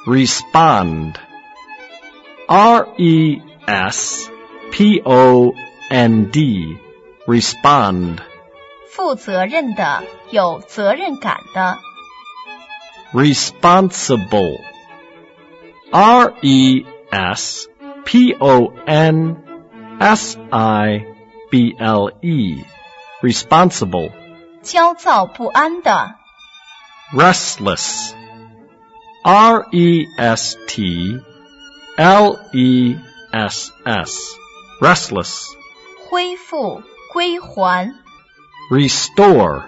respond. R-E-S-P-O-N-D, respond. 负责任的，有责任感的。 responsible. R-E-S-P-O-N-S-I-B-L-E, responsible. 焦躁不安的。 restless. R-E-S-T-L-E-S-S, restless. 恢复归还。 restore.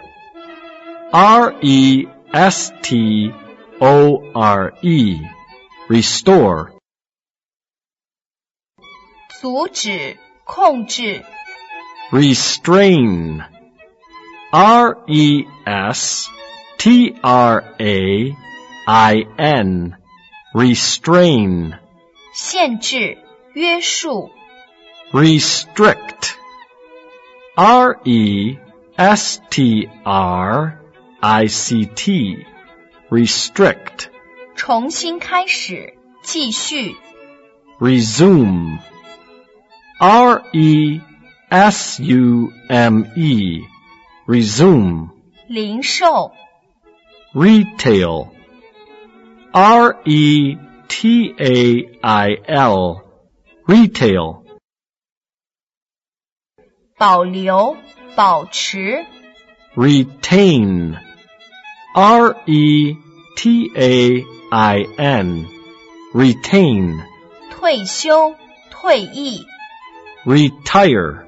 R-E-S-T-O-R-E, restore. 阻止控制。 restrain. R-E-S-T-R-A-I-N, restrain. 限制约束。 restrict. R-E-S-T-R-I-C-T, restrict. 重新开始，继续。 resume. R-E-S-U-M-E, resume. 零售。 retail. R-E-T-A-I-L, retail. 保留保持。 retain. R-E-T-A-I-N, retain. 退休退役。 retire.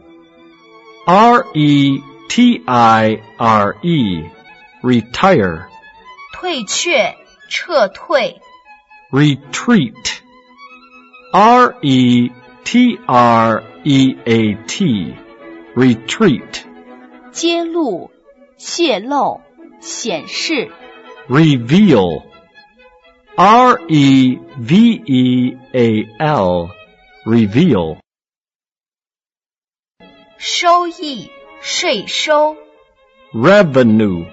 R-E-T-I-R-E, retire. 退却撤退。 retreat. R-E-T-R-E-A-T, retreat. 揭露泄露显示。 reveal. R-E-V-E-A-L, reveal. 收益税收。 revenue.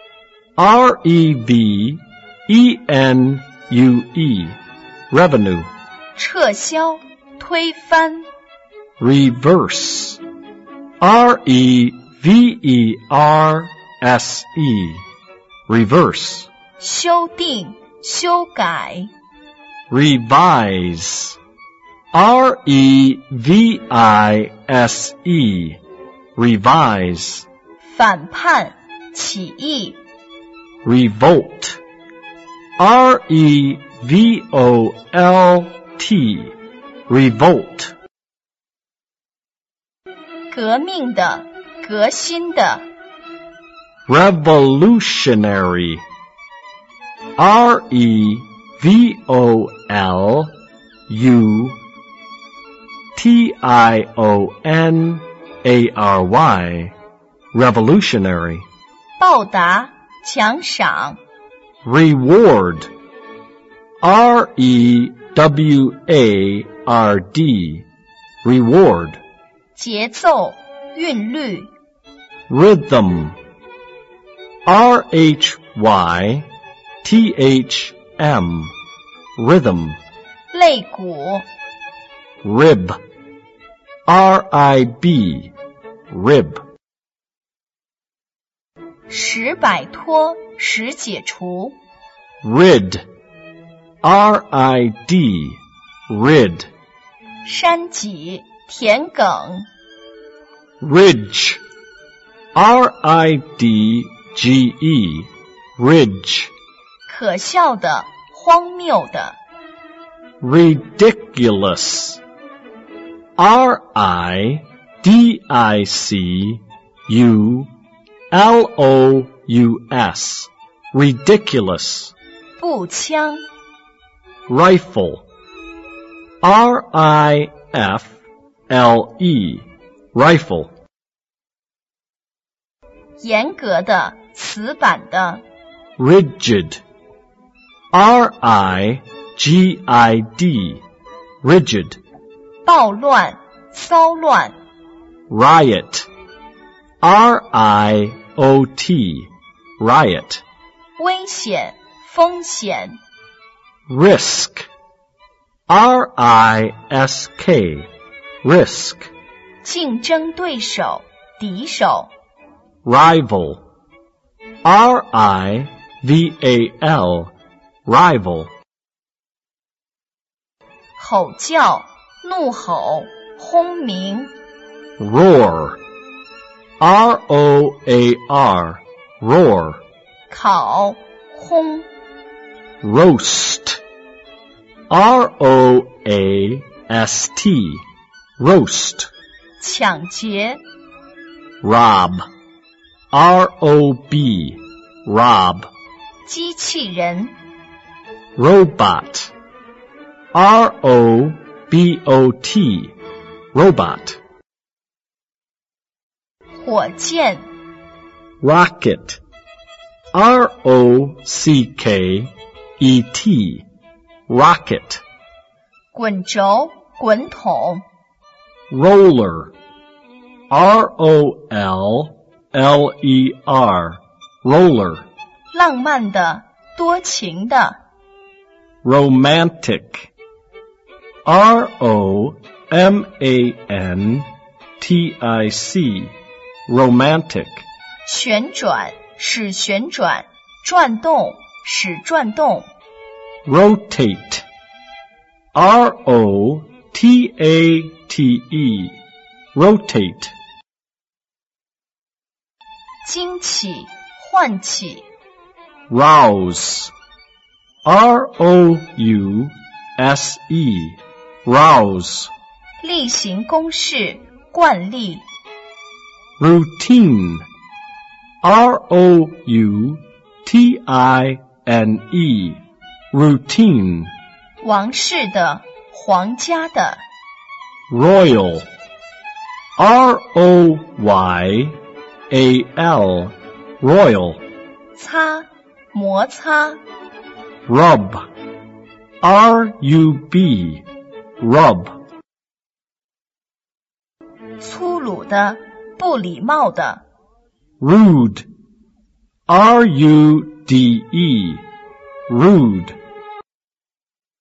R-E-V-E-N-U-E, revenue. 撤销推翻。 reverse. R-E-V-E-R-S-E, reverse. 修订修改。 revise. R-E-V-I-S-E, revise. 反叛起义。 revolt. R-E-V-O-L-T, revolt. 革命的革新的。 revolutionary. R-E-V-O-L-U-T-I-O-N-A-R-Y, revolutionary. 报答奖赏。 reward. R-E-W-A-R-D, reward. 节奏韵律。 rhythm. R-H-Y-T-H-M, rhythm. 肋骨。 rib. R-I-B, rib. 使摆脱使解除。 rid. R-I-D, rid. 山脊田埂。 ridge. R-I-D-G-E, ridge. 可笑的荒谬的。 ridiculous. R-I-D-I-C-U-L-O-U-S, ridiculous. 步枪。 rifle. R-I-F-L-E, rifle. 严格的死板的。 rigid. R-I-G-I-D, rigid. 暴乱骚乱。 riot. R-I-O-T, riot. 危险风险。 risk, R-I-S-K, risk, 竞争对手，敌手。 rival, R-I-V-A-L, rival, 吼叫，怒吼，轰鸣。 roar, R-O-A-R, roar, 烤，烘。 roast, R-O-A-S-T, roast, 抢劫， rob, R-O-B, rob, 机器人。 robot, R-O-B-O-T, robot, 火箭， rocket, R-O-C-K-E-T, rocket, 滚轴，滚筒。 roller, R-O-L-L-E-R, roller, 浪漫的，多情的。 romantic, R-O-M-A-N-T-I-C, romantic, 旋转，使旋转，转动，使转动。 rotate, R-O-T-A-T-E, rotate, 惊起，唤起。 rouse, R-O-U-S-E, rouse, 例行公事，惯例。 routine, R-O-U-T-I-N-E, routine, 王室的，皇家的。 royal, R-O-Y-A-L, royal, 擦，摩擦。 rub, R-U-B, rub, 粗鲁的，不礼貌的。 rude, R-U-D-E, rude,